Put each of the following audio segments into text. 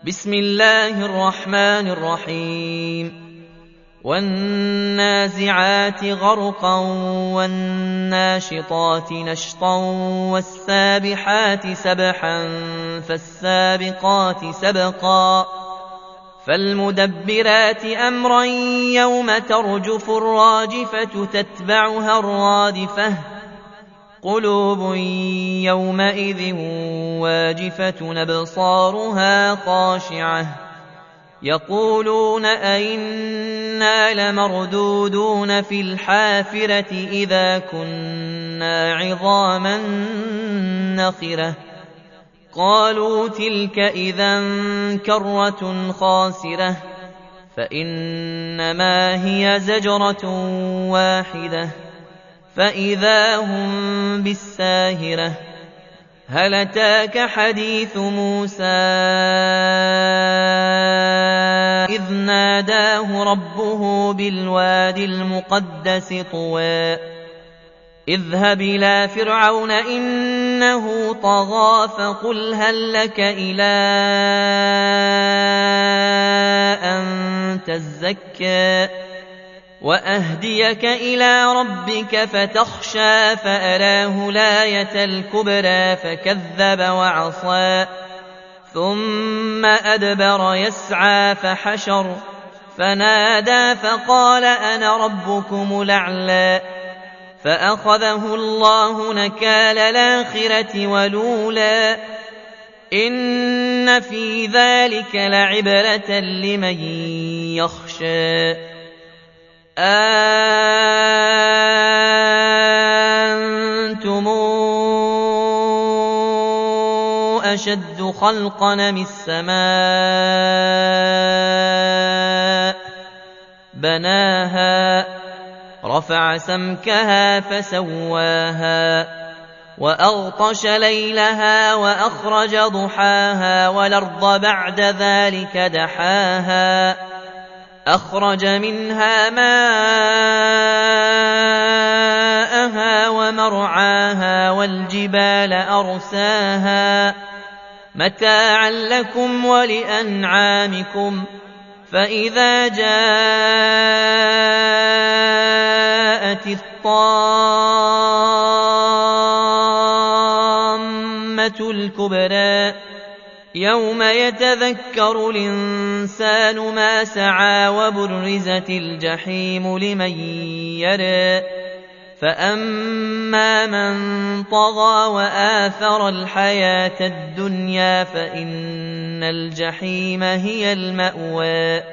بسم الله الرحمن الرحيم والنازعات غرقا والناشطات نشطا والسابحات سبحا فالسابقات سبقا فالمدبرات أمرا يوم ترجف الراجفة تتبعها الرادفة قلوب يومئذ واجفة أبصارها خاشعة يقولون أئنا لمردودون في الحافرة إذا كنا عظاما نخرة قالوا تلك إذا كرة خاسرة فإنما هي زجرة واحدة فإذا هم بالساهرة هل أتاك حديث موسى إذ ناداه ربه بالوادي المقدس طوى اذهب إلى فرعون إنه طغى فقل هل لك إلى أن تزكى وأهديك إلى ربك فتخشى فأراه الآية الكبرى فكذب وعصى ثم أدبر يسعى فحشر فنادى فقال أنا ربكم الأعلى فأخذه الله نكال الآخرة والأولى إن في ذلك لعبرة لمن يخشى أأنتم أشد خلقا من السماء بناها رفع سمكها فسواها وأغطش ليلها وأخرج ضحاها والأرض بعد ذلك دحاها أخرج منها ماءها ومرعاها والجبال أرساها متاعا لكم ولأنعامكم فإذا جاءت الطامة الكبرى يوم يتذكر الإنسان ما سعى وبرزت الجحيم لمن يرى فأما من طغى وآثر الحياة الدنيا فإن الجحيم هي المأوى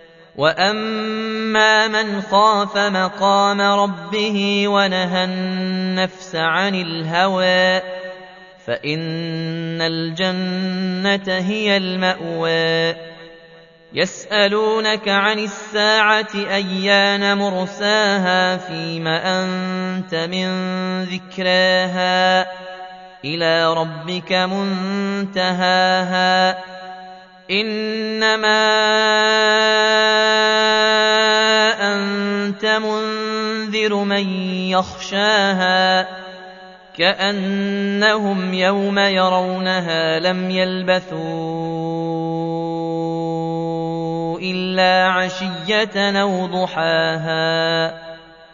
وأما من خاف مقام ربه ونهى النفس عن الهوى فإن الجنة هي المأوى يسألونك عن الساعة أيان مرساها فيم أنت من ذكراها إلى ربك منتهاها إنما أنت منذر من يخشاها كأنهم يوم يرونها لم يلبثوا إلا عشية أو ضحاها